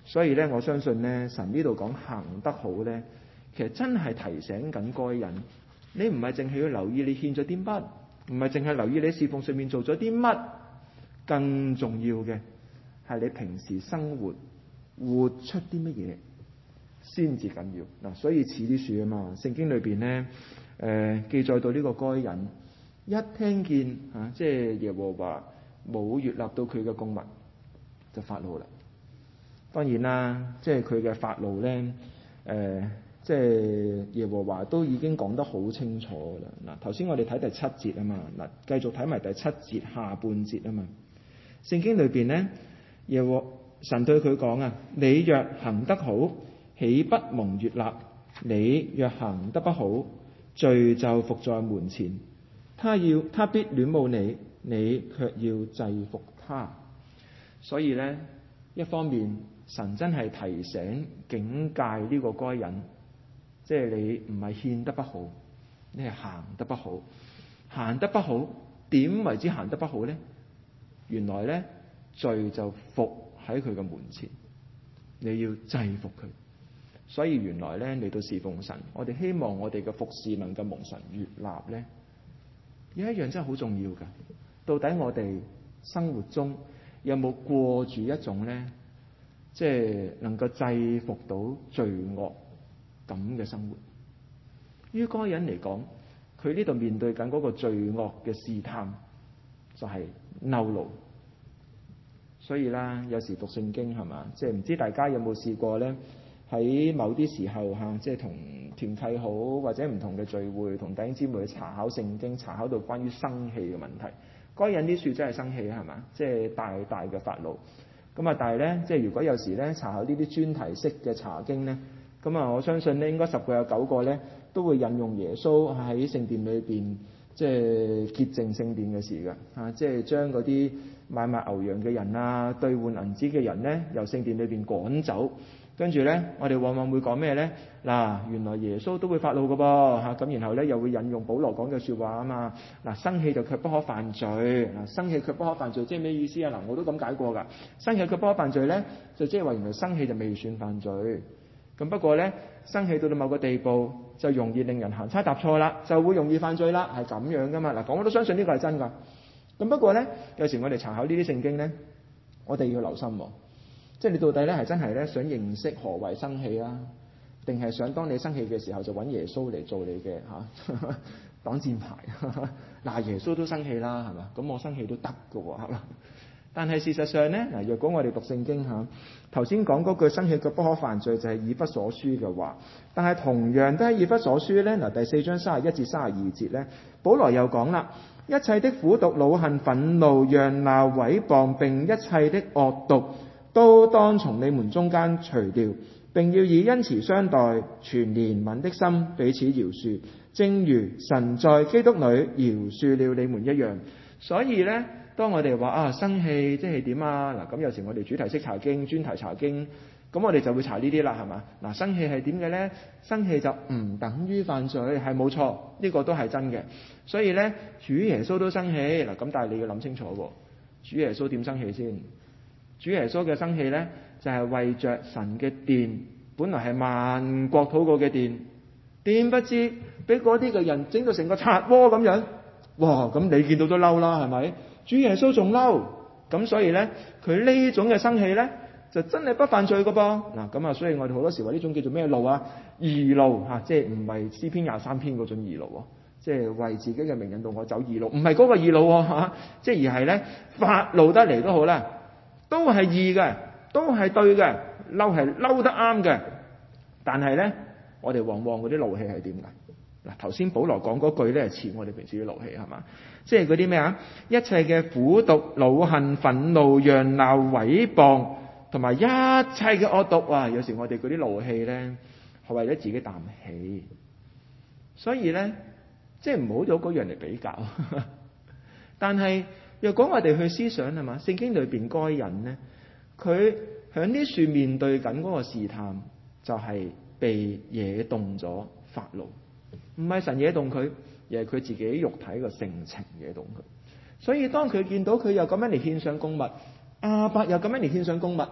所以咧，我相信咧，神呢度講行得好咧，其實真係提醒緊該人，你唔係淨係要留意你獻咗啲乜，唔係淨係留意你侍奉上面做咗啲乜，更重要嘅係你平時生活活出啲乜嘢先至緊要嗱。所以似啲樹啊嘛，聖經裏邊咧記載到呢個該人一聽見即係耶和華冇悅納到佢嘅供物，就發怒啦。當然啦，即係佢嘅發怒咧，即係耶和華都已經講得好清楚啦。嗱，頭先我哋睇第7節啊嘛，嗱，繼續睇埋第7節下半節啊嘛。聖經裏邊咧，神對佢講啊：你若行得好，豈不蒙悅納？你若行得不好，罪就伏在門前。他必戀慕你，你卻要制服他。所以咧，一方面神真係提醒警戒呢個該人，即係你唔係獻得不好，你係行得不好。行得不好，點為之行得不好咧？原來咧，罪就伏喺佢嘅門前，你要制服佢。所以原來咧，嚟到侍奉神，我哋希望我哋嘅服侍能夠蒙神悅納咧，有一樣真係好重要㗎。到底我哋生活中有冇過住一種咧，即係能夠制服到罪惡咁嘅生活？於該人嚟講，佢呢度面對緊嗰個罪惡嘅試探，就係嬲怒。所以啦，有時讀聖經係嘛，即係唔知大家有冇試過咧？喺某啲時候即係同團契好或者唔同嘅聚會，同弟兄姊妹去查考聖經，查考到關於生氣嘅問題。該人啲樹真係生氣係嘛，即係大大嘅發怒。咁啊，但係咧，即係如果有時咧查考呢啲專題式嘅查經咧，咁啊，我相信咧應該10個有9個咧都會引用耶穌喺聖殿裏邊即係潔淨聖殿嘅事㗎，即係將嗰啲買賣牛羊嘅人啊、兌換銀紙嘅人咧由聖殿裏邊趕走。跟住咧，我哋往往會講咩咧？嗱，原來耶穌都會發怒㗎噃，咁然後咧又會引用保羅講嘅説話啊嘛。嗱，生氣就卻不可犯罪。嗱，生氣卻不可犯罪，即係咩意思啊？嗱，我都咁解過㗎。生氣卻不可犯罪咧，就即係話原來生氣就未算犯罪。咁不過咧，生氣到某個地步就容易令人行差踏錯啦，就會容易犯罪啦，係咁樣㗎嘛。嗱，我都相信呢個係真㗎。咁不過咧，有時我哋查考呢啲聖經咧，我哋要留心喎。即係你到底咧係真係咧想認識何謂生氣啊？定係想當你生氣嘅時候就揾耶穌嚟做你嘅擋箭牌？嗱，耶穌都生氣啦，係嘛？咁我生氣都得㗎喎，係嘛？但係事實上咧，嗱，若果我哋讀聖經頭先講嗰句生氣卻不可犯罪就係以弗所書嘅話，但係同樣都喺以弗所書咧，嗱，第4章31至32節咧，保羅又講啦：一切的苦毒、惱恨、憤怒、嚷鬧、毀謗並一切的惡毒，都當從你們中間除掉，並要以恩慈相待，存憐憫的心彼此饒恕，正如神在基督裏饒恕了你們一樣。所以咧，當我哋話生氣即係點啊？嗱，咁有時我哋主題式查經、專題查經，咁我哋就會查呢啲啦，係嘛？嗱，生氣係點嘅咧？生氣就唔等於犯罪，係冇錯，呢個都係真嘅。所以咧，主耶穌都生氣嗱，咁但係你要諗清楚喎，主耶穌點生氣先？主耶穌嘅生氣咧，就係為着神嘅殿，本來係萬國禱告嘅殿，點不知俾嗰啲嘅人整到成個賊窩咁樣，哇！咁你見到都嬲啦，係咪？主耶穌仲嬲，咁所以咧，佢呢種嘅生氣咧，就真係不犯罪㗎噃。嗱，咁啊，所以我哋好多時話呢種叫做咩怒啊？義怒嚇，即係唔係詩篇23篇嗰種義怒喎，即係為自己嘅名引導我走義路，唔係嗰個義怒喎，即係而係咧發怒得嚟都好啦。都係義嘅，都係對嘅，嬲係嬲得啱嘅。但係咧，我哋往往嗰啲怒氣係點㗎？嗱，頭先保羅講嗰句咧，似我哋平時啲怒氣係嘛？即係嗰啲咩啊？一切嘅苦毒、惱恨、憤怒、嚷鬧、毀謗，同埋一切嘅惡毒啊！有時我哋嗰啲怒氣咧，係為咗自己啖氣。所以咧，即係唔好攞嗰樣嚟比較。但係，若果我哋去思想係嘛，聖經裏邊該人咧，佢響呢處面對緊嗰個試探，就係被惹動咗發怒，唔係神惹動佢，而係佢自己肉體個性情惹動佢。所以當佢見到佢又咁樣嚟獻上供物，亞伯又咁樣嚟獻上供物，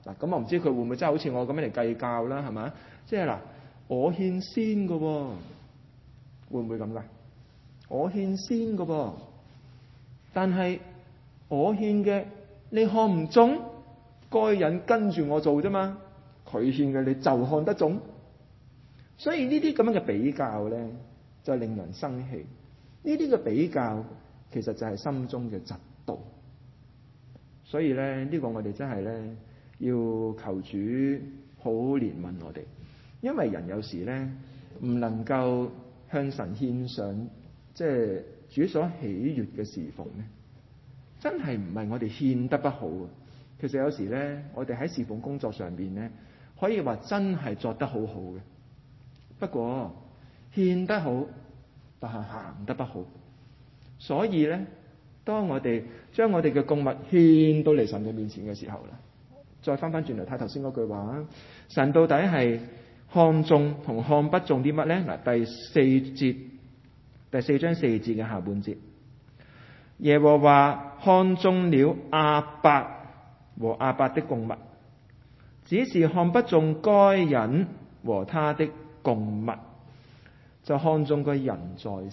嗱，咁我唔知佢會唔會真係好似我咁樣嚟計較啦，係咪？即係嗱，我獻先嘅喎，會唔會咁噶？我獻先嘅噃，但係我獻嘅你看唔中，該人跟住我做啫嘛，佢獻嘅你就看得中，所以呢啲咁樣嘅比較咧，就令人生氣。呢啲嘅比較其實就係心中嘅嫉妒。所以咧，呢個我哋真係咧要求主好憐憫我哋，因為人有時咧唔能夠向神獻上即係主所喜悅嘅侍奉咧，真係唔係我哋獻得不好。其實有時咧，我哋喺侍奉工作上邊咧，可以話真係作得好好嘅，不過獻得好，但係行得不好。所以咧，當我哋將我哋嘅供物獻到嚟神嘅面前嘅時候啦，再翻轉嚟睇頭先嗰句話，神到底係看重同看不重啲乜咧？嗱，第四章4節嘅下半節，耶和華看中了亞伯和亞伯的供物，只是看不中該隱和他的供物，就看中個人在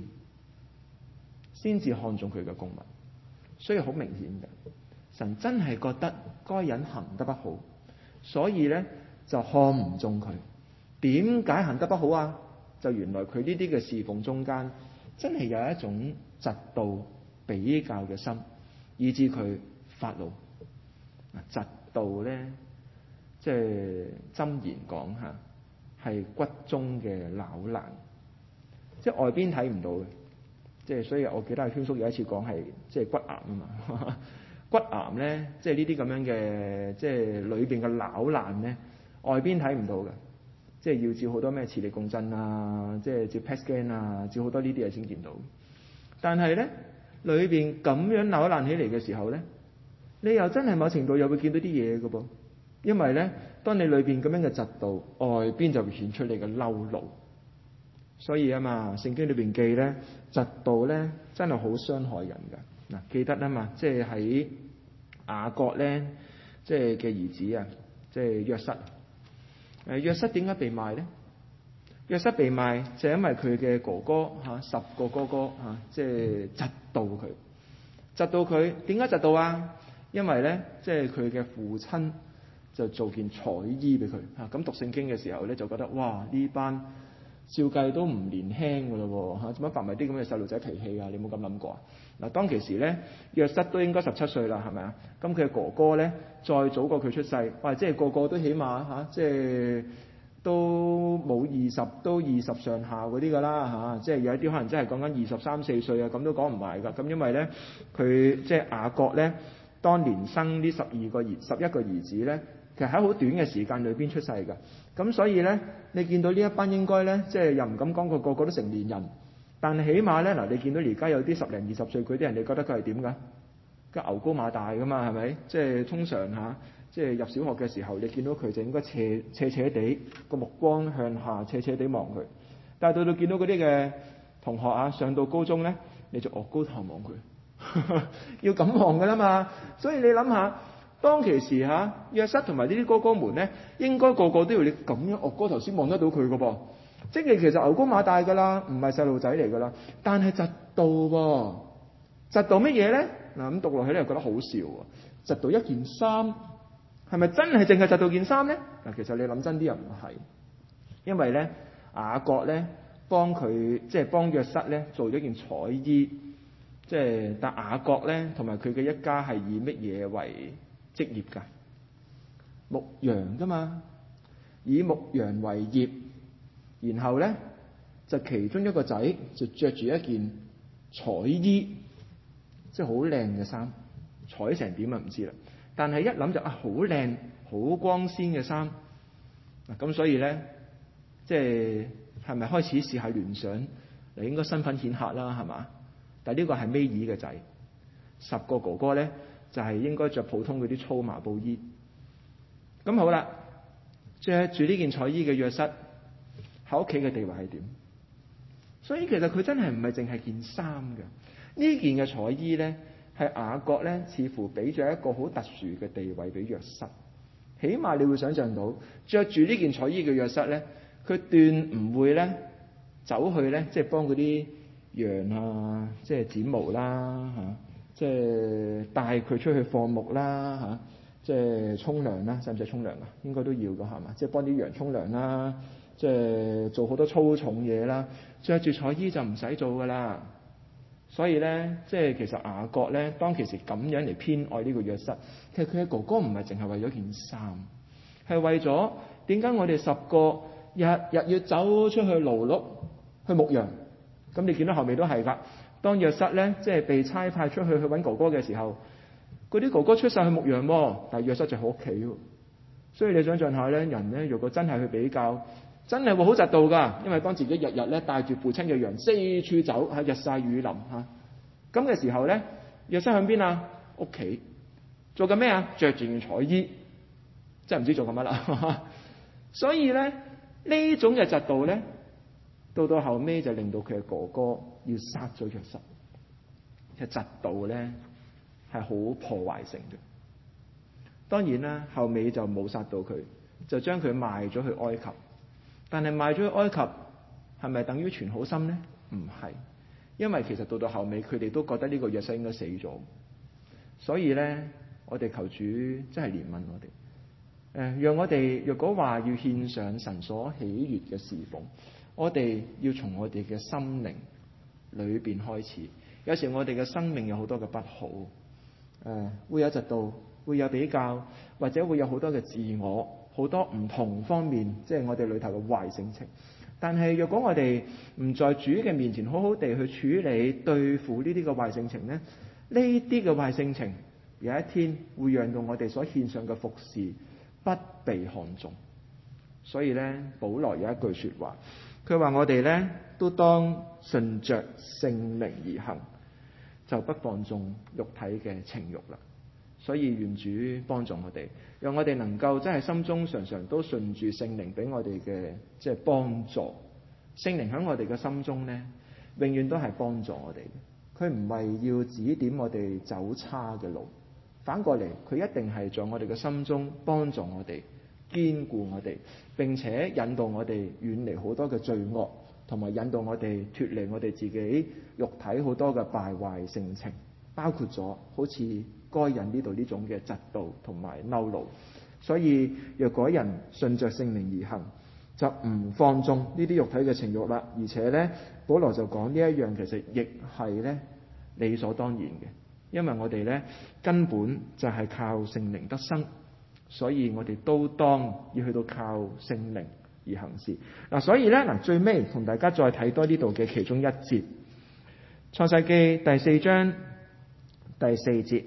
先至看中佢嘅供物。所以好明顯嘅，神真係覺得該隱行得不好，所以咧就看唔中佢。點解行得不好啊？就原來佢呢啲嘅侍奉中間真係有一種嫉妒比較嘅心，以致佢發怒。嫉妒咧，即係箴言講下，係骨中嘅朽爛，即係外邊睇唔到嘅。即係所以我記得阿圈叔有一次講係即係骨癌啊嘛，骨癌咧即係呢啲咁樣嘅即係裏邊嘅朽爛咧，外邊睇唔到嘅，即係要照好多咩磁力共振啊，即係照 PET scan 啊，照好多呢啲嘢先見到。但係咧裏邊咁樣朽爛起嚟嘅時候咧，你又真係某程度又會見到啲嘢嘅噃，因為咧當你裏邊咁樣嘅嫉妒，外邊就會顯出你嘅嬲怒。所以啊嘛，聖經裏邊記咧，嫉妒咧真係好傷害人㗎。嗱，記得啊嘛，即係喺雅各咧，即係嘅兒子啊，即係約瑟。約瑟點解被賣咧？約瑟被賣就係因為佢嘅哥哥10個哥哥即係嫉妒佢，嫉妒佢。點解嫉妒啊？因為咧，即係佢嘅父親就做件彩衣俾佢嚇。咁讀聖經嘅時候咧，就覺得哇，呢班照計都唔年輕㗎咯喎，做乜發埋啲咁嘅細路仔脾氣啊？你冇咁諗過啊？嗱，當其時咧，約瑟都應該17歲啦，係咪啊？咁佢嘅哥哥咧，再早過佢出世，哇！即係個個都起碼即係都冇20，都20上下嗰啲㗎啦，即係有一啲可能真係講緊23、4歲啊，咁都講唔埋㗎。咁因為咧，佢即係雅各咧，當年生呢11個兒子咧，其實喺好短嘅時間裏邊出世㗎。咁所以咧，你見到呢一班應該咧，即係又唔敢講佢個個都成年人，但係起碼咧嗱，你見到而家有啲10零20歲嗰啲人，你覺得佢係點㗎？個牛高馬大㗎嘛，係咪？即係通常即係入小學嘅時候，你見到佢就應該斜地個目光向下，斜地望佢。但係到見到嗰啲嘅同學上到高中咧，你就高頭望佢，要咁望㗎啦嘛。所以你諗下。當其時約瑟同埋呢啲哥哥們咧，應該個個都要你咁樣岳高頭先望得到佢㗎噃，即係其實牛高馬大㗎啦，唔係細路仔嚟㗎啦。但係嫉妒喎，嫉妒乜嘢咧？嗱，咁讀落去咧又覺得好笑喎。嫉妒一件衫，係咪真係淨係嫉妒件衫咧？嗱，其實你諗真啲又唔係，因為咧雅各咧幫佢即係幫約瑟咧做咗件彩衣，即係但雅各咧同埋佢嘅一家係以乜嘢為職業㗎？牧羊㗎嘛，以牧羊為業，然後咧就其中一個仔就着住一件彩衣，即係好靚嘅衫，彩成點啊唔知啦。但係一諗就好靚、好光鮮嘅衫。嗱咁所以咧，即係咪開始試下聯想？你應該身份顯赫啦，係嘛？但係呢個係尾二嘅仔，10個哥哥咧。就係應該着普通嗰啲粗麻布衣。咁好啦，着住呢件彩衣嘅約瑟喺屋企嘅地位係點？所以其實佢真係唔係淨係件衫嘅。呢件嘅彩衣咧，係雅各咧似乎俾咗一個好特殊嘅地位俾約瑟。 起碼你會想象到着住呢件彩衣嘅約瑟咧，佢斷唔會咧走去咧，即係幫嗰啲羊啊，即係剪毛啦嚇，即係帶佢出去放牧啦嚇，即係沖涼啦，使唔使沖涼啊？應該都要㗎係嘛？即係幫啲羊沖涼啦，即係做好多粗重嘢啦，着住彩衣就唔使做㗎啦。所以咧，即係其實雅各咧，當其時咁樣嚟偏愛呢個約瑟，其實佢嘅哥哥唔係淨係為咗件衫，係為咗點解我哋10個日日要走出去勞碌去牧羊？咁你見到後尾都係㗎。當約瑟咧，即係被差派出去揾哥哥嘅時候，嗰啲哥哥出晒去牧羊喎，但係約瑟就喺屋企喎。所以你想象下咧，人咧如果真係去比較，真係會好嫉妒㗎，因為當自己日日咧帶住父親嘅羊四處走，喺日曬雨淋嚇，咁嘅時候咧，約瑟喺邊啊？屋企做緊咩啊？着住件彩衣，真係唔知做緊乜啦。所以咧呢種嘅嫉妒咧，到後尾就令到佢嘅哥哥要殺咗約瑟。嘅嫉妒咧係好破壞性嘅。當然啦，後尾就冇殺到佢，就將佢賣咗去埃及。但係賣咗去埃及係咪等於全好心呢？唔係，因為其實到後尾佢哋都覺得呢個約瑟應該死咗。所以咧，我哋求主真係憐憫我哋。讓我哋若果話要獻上神所喜悅嘅侍奉，我哋要從我哋嘅心靈裏邊開始。有時我哋嘅生命有好多嘅不好，會有嫉妒，會有比較，或者會有好多嘅自我。好多唔同方面，即係我哋裏頭嘅壞性情。但係若果我哋唔在主嘅面前好好地去處理對付呢啲嘅壞性情呢，呢啲嘅壞性情有一天會讓到我哋所獻上嘅服侍不被看重。所以呢，保羅有一句說話，佢話我哋呢都當順着聖靈而行，就不放縱肉體嘅情慾啦。所以願主幫助我哋，讓我哋能夠真係心中常常都順住聖靈俾我哋嘅即係幫助。聖靈喺我哋嘅心中呢，永遠都係幫助我哋。佢唔係要指點我哋走差嘅路，反過嚟佢一定係在我哋嘅心中幫助我哋，堅固我哋，並且引導我哋遠離好多嘅罪惡，同埋引導我哋脫離我哋自己肉體好多嘅敗壞性情，包括咗好似該隱呢度呢種嘅嫉妒同埋嬲怒。所以若果人順着聖靈而行，就唔放縱呢啲肉體嘅情慾啦。而且呢，保羅就講呢一樣其實亦係呢理所當然嘅，因為我哋呢根本就係靠聖靈得生，所以我哋都當要去到靠聖靈而行事。所以呢，最尾同大家再睇多呢度嘅其中一節，創世記第4章第4節。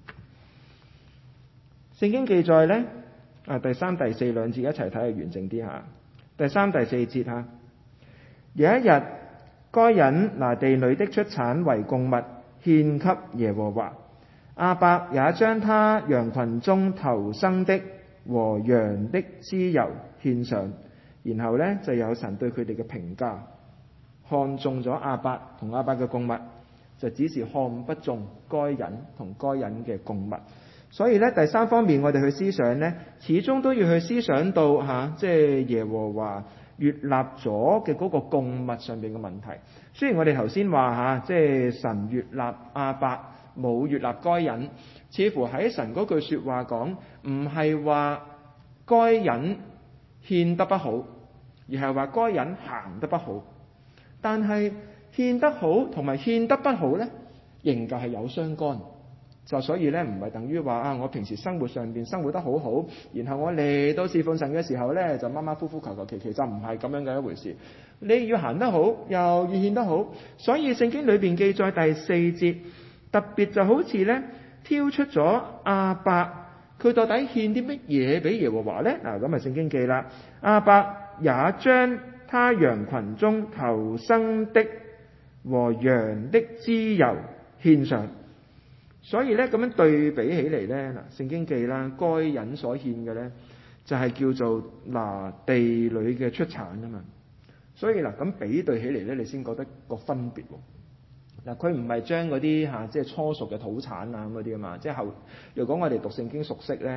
聖經記載呢，第3、第4兩節一齊睇係完整啲嚇。第3、第4節嚇，有一日，該隱拿地裏的出產為供物獻給耶和華，亞伯也將他羊群中頭生的和羊的脂油獻上。然後呢，就有神對佢哋嘅評價，看中咗亞伯同亞伯嘅供物，就只是看不中該隱同該隱嘅供物。所以咧，第三方面我哋去思想咧，始終都要去思想到即係耶和華悅納咗嘅嗰個供物上邊嘅問題。雖然我哋頭先話即係神悅納亞伯，冇悅納該隱，似乎喺神嗰句說話講，唔係話該隱獻得不好，而係話該隱行得不好。但係獻得好同埋獻得不好咧，仍舊係有相干。就所以咧，唔係等於話我平時生活上邊生活得好好，然後我嚟到侍奉神嘅時候咧，就馬馬虎虎求求其其，就唔係咁樣嘅一回事。你要行得好，又要獻得好。所以聖經裏邊記載第4節，特別就好似咧挑出咗亞伯，佢到底獻啲乜嘢俾耶和華咧？咁啊聖經記啦，亞伯也將他羊群中頭生的和羊的脂油獻上。所以咧咁樣對比起嚟咧，聖經記啦，該隱所獻嘅咧就係叫做地裏嘅出產啊嘛。所以咁比對起嚟咧，你先覺得個分別。佢唔係將嗰啲即係初熟嘅土產啊咁嗰啲啊嘛。即係如果我哋讀聖經熟悉咧，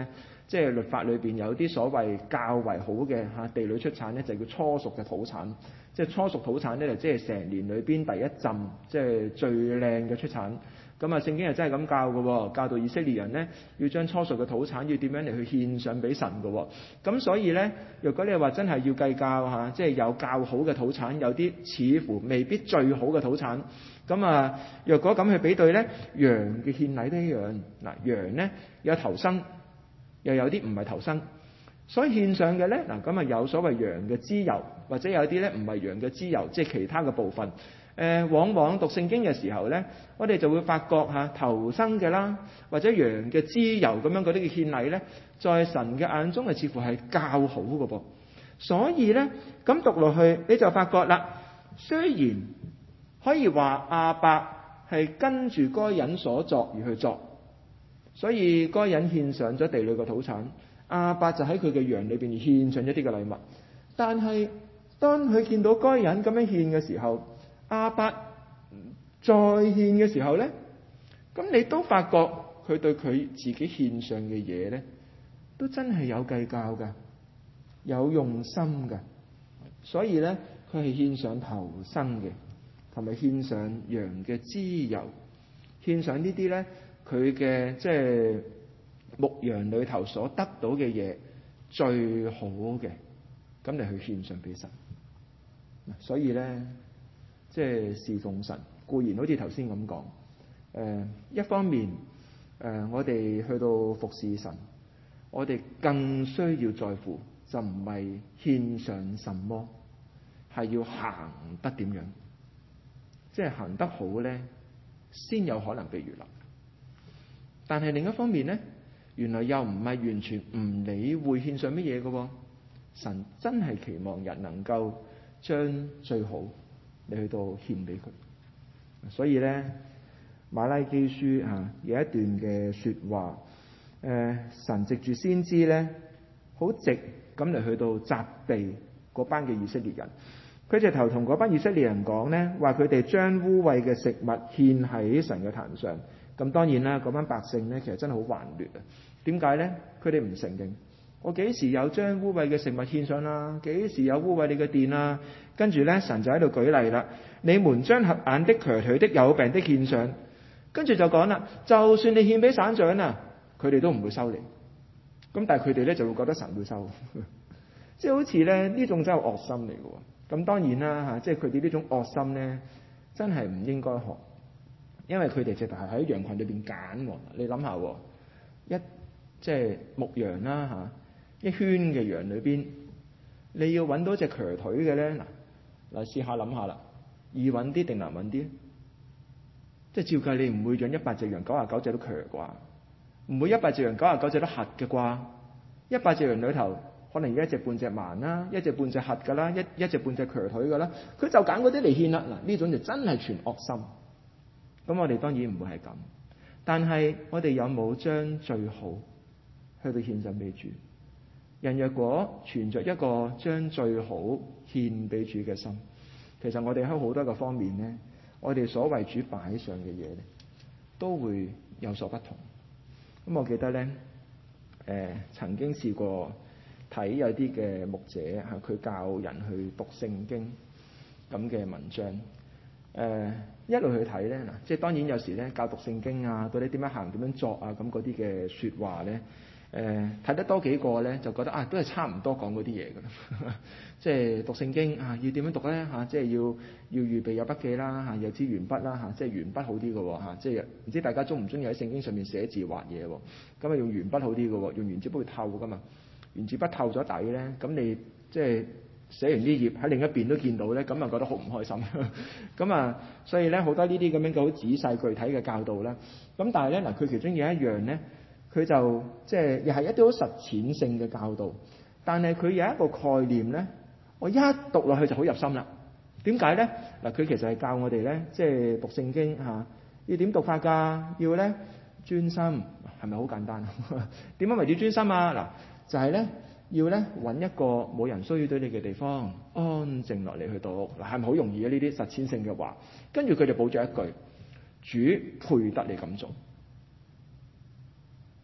即係律法裏邊有啲所謂較為好嘅地裏出產咧，就叫初熟嘅土產。即係初熟土產咧，就即係成年裏邊第一陣，即係最靚嘅出產。咁啊，聖經係真係咁教嘅喎，教導以色列人咧要將初熟嘅土產要點樣嚟去獻上俾神嘅喎。咁所以咧，若果你話真係要計較即係有較好嘅土產，有啲似乎未必最好嘅土產。咁啊，若果咁去比對咧，羊嘅獻禮都一樣。嗱，羊咧有頭生，又有啲唔係頭生，所以獻上嘅咧咁啊有所謂羊嘅脂油，或者有啲咧唔係羊嘅脂油，即係其他嘅部分。往往讀聖經嘅時候咧，我哋就會發覺頭生嘅啦，或者羊嘅脂油咁樣嗰啲嘅獻禮咧，在神嘅眼中係似乎係較好嘅噃。所以咧咁讀落去，你就發覺啦，雖然可以話亞伯係跟住該隱所作而去作，所以該隱獻上咗地裏嘅土產，亞伯就喺佢嘅羊裏邊獻上一啲嘅禮物。但係當佢見到該隱咁樣獻嘅時候，亞伯再獻嘅時候咧，咁你都發覺佢對佢自己獻上嘅嘢咧，都真係有計較㗎，有用心㗎。所以咧，佢係獻上頭生嘅，同埋獻上羊嘅脂油，獻上呢啲咧佢嘅即係牧羊裏頭所得到嘅嘢最好嘅，咁嚟去獻上俾神。所以咧，即係侍奉神固然好似頭先咁講，一方面我哋去到服侍神，我哋更需要在乎就唔係獻上什麼，係要行得點樣，即係行得好咧，先有可能被悅納。但係另一方面咧，原來又唔係完全唔理會獻上乜嘢嘅喎。神真係期望人能夠將最好你去到獻俾佢。所以咧，馬拉基書有一段嘅說話，神藉住先知咧，好直咁嚟去到責備嗰班嘅以色列人。佢直頭同嗰班以色列人講咧，話佢哋將污穢嘅食物獻喺神嘅壇上。咁當然啦，嗰班百姓咧其實真係好頑劣啊。點解咧？佢哋唔承認。我幾時有將污穢嘅食物獻上啦？幾時有污穢你嘅殿啊？跟住咧，神就喺度舉例啦。你們將瞎眼的、瘸腿的、有病的獻上，跟住就講啦。就算你獻俾省長啊，佢哋都唔會收你。咁但係佢哋咧就會覺得神會收，即係好似咧呢種真係惡心嚟嘅。咁當然啦即係佢哋呢種惡心咧，真係唔應該學，因為佢哋直頭係喺羊群裏邊揀。你諗下，即係牧羊啦一圈嘅羊裏邊，你要揾到隻瘸腿嘅咧，嗱試下諗下啦，易揾啲定難揾啲？即係照計你唔會養100隻羊99隻都瘸啩，唔會100隻羊99隻都瞎嘅啩。100隻羊裏頭可能有一隻半隻盲啦，一隻半隻瞎噶啦，一隻半隻瘸腿噶啦，佢就揀嗰啲嚟獻啦。嗱，呢種就真係全惡心。咁我哋當然唔會係咁，但係我哋有冇將最好去到獻上俾主？人若果存着一個將最好獻俾主嘅心，其實我哋喺好多個方面咧，我哋所為主擺上嘅嘢咧，都會有所不同。咁我記得咧，曾經試過睇有啲嘅牧者佢教人去讀聖經咁嘅文章，一路去睇咧，即係當然有時咧教讀聖經到底點樣行、點樣作咁嗰啲嘅說話咧。睇得多幾個咧，就覺得都係差唔多講嗰啲嘢噶啦。即係讀聖經要點樣讀咧即係要預備有筆記啦有支鉛筆啦即係鉛筆好啲嘅喎即係唔知大家中唔中意喺聖經上面寫字畫嘢喎？咁啊用鉛筆好啲嘅喎，用原子筆會透噶嘛。原子筆透咗底咧，咁你即係寫完啲頁喺另一邊都見到咧，咁啊覺得好唔開心。咁所以咧好多呢啲咁樣嘅好仔細具體嘅教導啦。咁但係咧佢其中有一樣咧。佢就即係又係一啲好實踐性嘅教導，但係佢有一個概念咧，我一讀落去就好入心啦。點解咧？佢其實係教我哋咧，即係讀聖經要點讀法㗎？要咧專心，係咪好簡單？點樣為之專心啊？就係咧要咧揾一個冇人騷擾到你嘅地方，安靜落嚟去讀。係咪好容易啊？呢啲實踐性嘅話，跟住佢就補咗一句：主配得你咁做。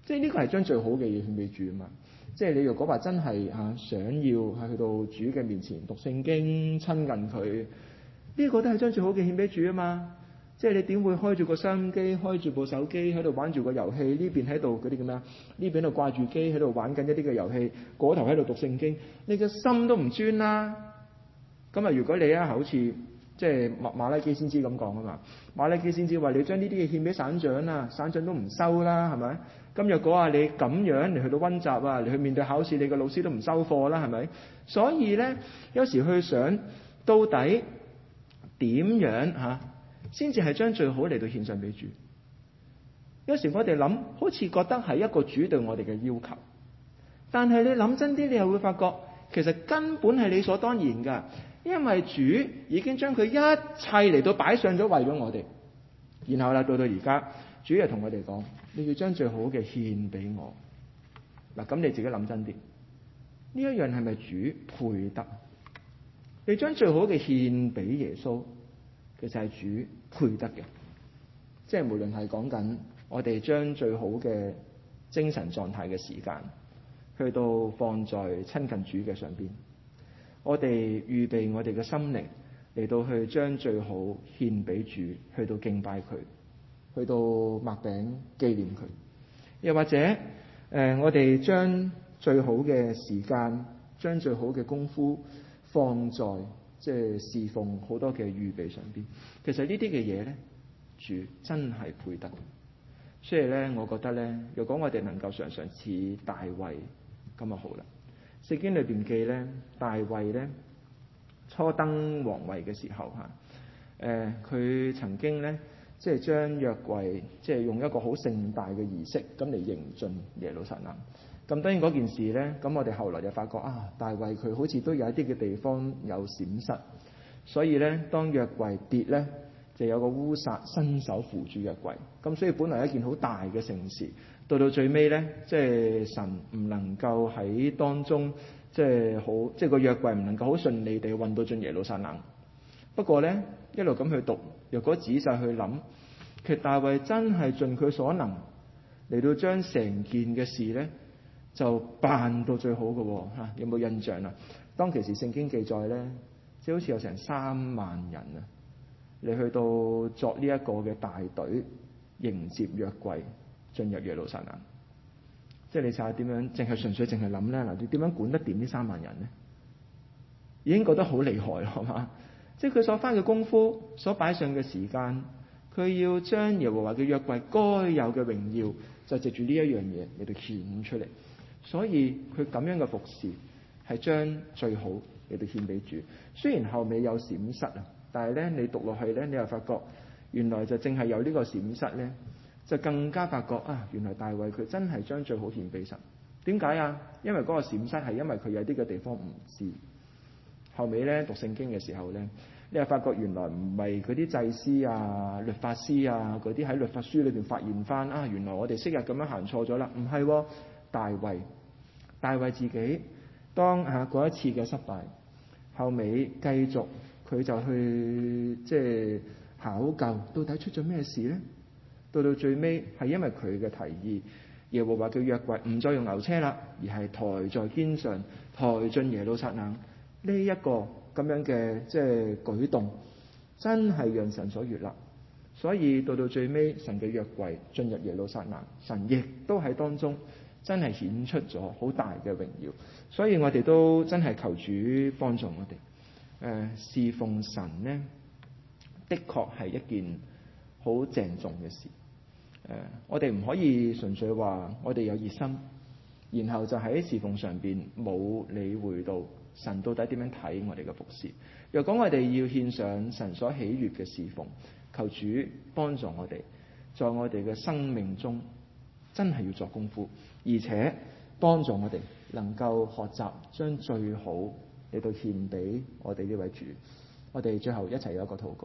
即係呢個係將最好嘅嘢獻俾主啊嘛。即係你若果話真係想要係去到主嘅面前讀聖經親近佢，呢個都係將最好嘅獻俾主啊嘛。即係你點會開住個收音機，開住部手機喺度玩住個遊戲，呢邊喺度嗰啲叫咩啊？呢邊喺度掛住機喺度玩緊一啲嘅遊戲，嗰頭喺度讀聖經，你嘅心都唔專啦。咁啊，如果你好似即係馬拉基先知咁講啊嘛，馬拉基先知話你將呢啲嘢獻俾省長啊，省長都唔收啦，係咪？咁若果你咁樣嚟去到溫習啊，你去面對考試，你個老師都唔收貨啦，係咪？所以咧，有時去想到底點樣先至係將最好嚟到獻上俾主。有時我哋諗，好似覺得係一個主對我哋嘅要求，但係你諗真啲，你又會發覺其實根本係理所當然㗎，因為主已經將佢一切嚟到擺上咗為咗我哋。然後啦，到而家，主又同我哋講：你要將最好嘅獻俾我。嗱，咁你自己諗真啲，呢一樣係咪主配得？你將最好嘅獻俾耶穌，其實係主配得嘅。即係無論係講緊我哋將最好嘅精神狀態嘅時間，去到放在親近主嘅上邊，我哋預備我哋嘅心靈嚟到去將最好獻俾主，去到敬拜佢，去到擘餅紀念佢。又或者我哋將最好嘅時間，將最好嘅功夫放在即係侍奉好多嘅預備上邊。其實呢啲嘅嘢咧，主真係配得。所以咧，我覺得咧，如果我哋能夠常常似大衛咁就好啦。聖經裏邊記咧，大衛咧初登皇位嘅時候佢曾經咧即係將約櫃即係用一個好盛大嘅儀式咁嚟迎進耶路撒冷。咁當然嗰件事咧，咁我哋後來就發覺大衛佢好似都有一啲嘅地方有閃失，所以咧當約櫃跌咧，就有個烏撒伸手扶住約櫃，咁所以本來一件好大嘅盛事，到最尾咧，即係神唔能夠喺當中，即係個約櫃唔能夠好順利地運到進耶路撒冷。不過咧，一路咁去讀，若果仔細去諗，其實大衛真係盡佢所能嚟到將成件嘅事咧，就辦到最好嘅喎。有冇印象啊？當其時聖經記載咧，即係好似有成3萬人啊！你去到作呢一個嘅大隊迎接約櫃進入耶路撒冷，即係你睇下點樣，淨係純粹淨係諗咧嗱，你點樣管得掂呢3萬人咧？已經覺得好厲害咯，係嘛？即係佢所花嘅功夫，所擺上嘅時間，佢要將耶和華嘅約櫃該有嘅榮耀，就藉住呢一樣嘢嚟到顯出嚟。所以佢咁樣嘅服侍係將最好嚟到獻俾主。雖然後尾有閃失啊。但係咧，你讀落去咧，你又發覺原來就正係有呢個閃失咧，就更加發覺原來大衛佢真係將最好獻俾神。點解啊？因為嗰個閃失係因為佢有啲嘅地方唔知。後尾咧讀聖經嘅時候咧，你又發覺原來唔係嗰啲祭司啊、律法師啊嗰啲喺律法書裏邊發現翻原來我哋昔日咁樣行錯咗啦。唔係，大衛自己當嗰一次嘅失敗，後尾繼續。佢就去即係考究到底出咗咩事咧？到最尾係因為佢嘅提議，耶和華嘅約櫃唔再用牛車啦，而係抬在肩上，抬進耶路撒冷。呢一個咁樣嘅即係舉動，真係讓神所悅納。所以到最尾，神嘅約櫃進入耶路撒冷，神亦都喺當中真係顯出咗好大嘅榮耀。所以我哋都真係求主幫助我哋。侍奉神呢，的確係一件好鄭重嘅事。我哋唔可以純粹話我哋有熱心，然後就喺侍奉上邊冇理會到神到底點樣睇我哋嘅服侍。若果我哋要獻上神所喜悅嘅侍奉，求主幫助我哋，在我哋嘅生命中真係要作功夫，而且幫助我哋能夠學習將最好嚟到獻俾我哋呢位主。我哋最後一齊有一個禱告。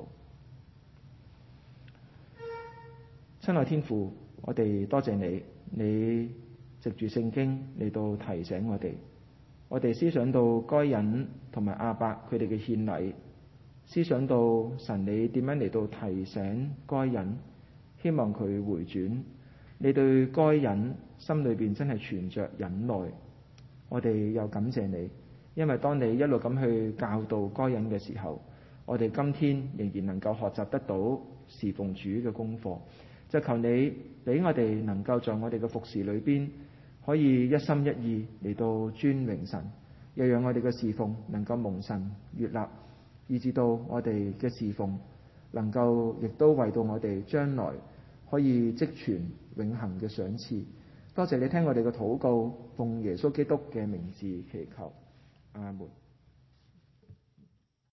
親愛天父，我哋多謝你，你藉住聖經嚟到提醒我哋。我哋思想到該隱同埋亞伯佢哋嘅獻禮，思想到神你點樣嚟到提醒該隱，希望佢回轉， 你對該隱心裏邊真係存着忍耐，我哋又感謝你，因為當你一路咁去教導該隱嘅時候，我哋今天仍然能夠學習得到侍奉主嘅功課。就求你俾我哋能夠在我哋嘅服侍裏邊，可以一心一意嚟到尊榮神，又讓我哋嘅侍奉能夠蒙神悅納，以至到我哋嘅侍奉能夠亦都為到我哋將來可以積存永恆嘅賞賜。多謝你聽我哋嘅禱告，奉耶穌基督嘅名字祈求，阿門。